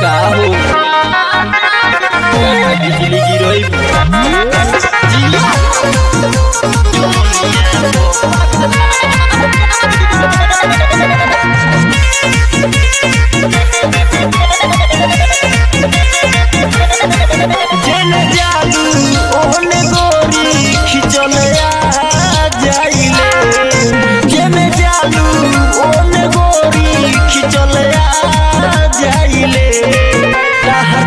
का हो बिजली गिरोई जेने जादू ओने गोरी खिचल आ जाइले जेने जादू ओने गोरी खिचल आ जाइले ताहर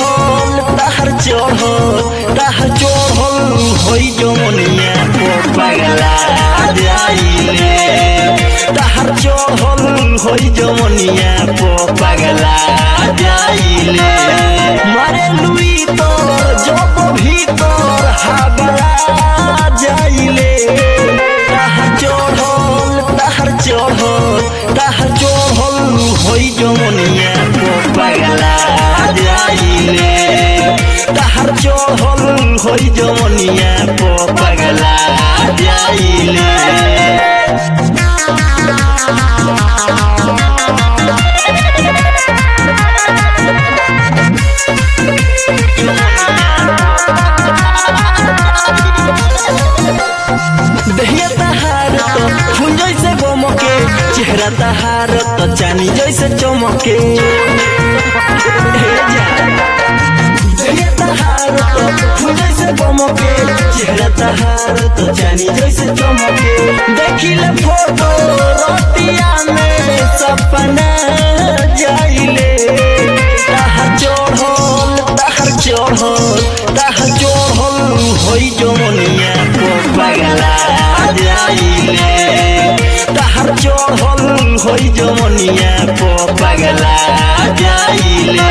चढ़ल होई जमनिया को पगला जाइले ताहर चढ़ल होई जमनिया को पगला जाइले मारे लुई तोर जब भीतर हाबला जाइले ताहर चढ़ल होई जमनिया को पगला जाइले ताहर चढ़ल होई जमनिया को पगला जाइले दहिया तहार तो फूल जैसे गमके चेहरा तहार तो चांदी जैसे चमके दहिया तहार तो फूल जैसे गमके चेहरा तहार तो चांदी जैसे चमके देखिले फोटो रतिया में सपना जाइले ताहर चढ़ल होई जमनिया को पगला जाइले ताहर चढ़ल होई जमनिया को पगला जाइले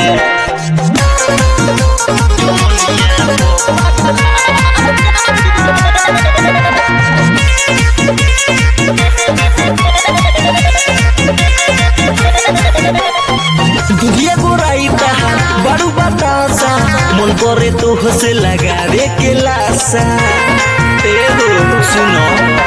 दुधिया गोराई ताहा बड़ू बतासा मन करे तो से लगावे के लासा ए हो सुनो